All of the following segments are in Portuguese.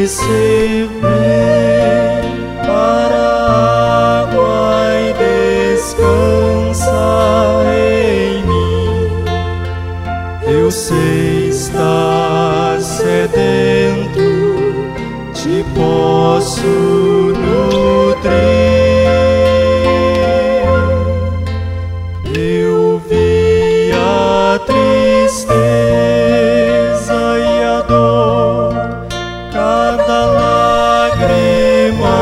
disse: vem para a água e descansa em mim. Eu sei estar sedento, te posso nutrir. Eu vi a tristeza e a dor, cada lágrima,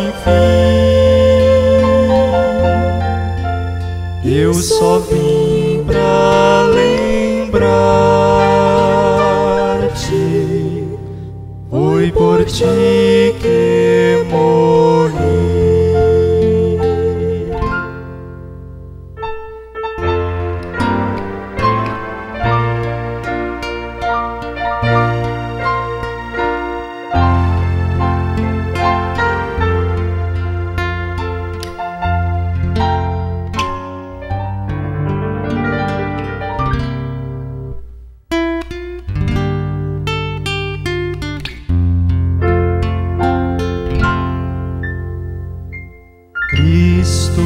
enfim. Eu só vim pra lembrar-te, foi por ti que morri. Cristo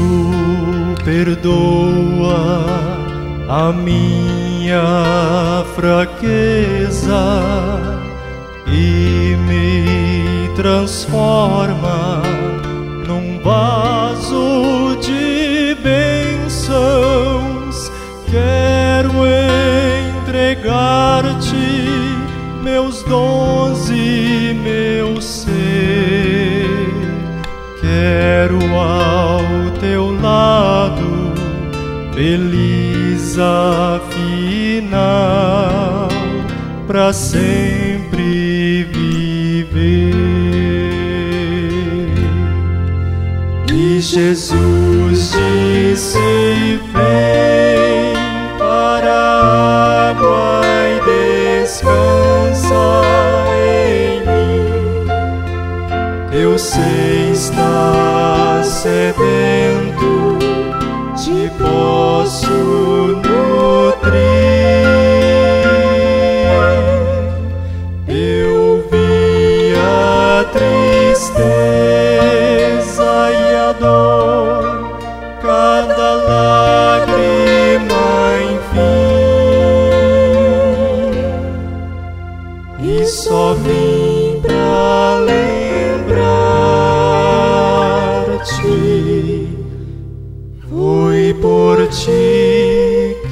perdoa a minha fraqueza e me transforma num vaso de bênçãos. Quero entregar-te meus dons e meu ser. Quero ao teu lado, feliz afinal, pra sempre viver. E Jesus disse: vem para a água e descansa em mim. Eu sei estar sedento, te posso nutrir. Eu vi a tristeza e a dor, cada lágrima, enfim. E só vim pra lembrar-te, foi por ti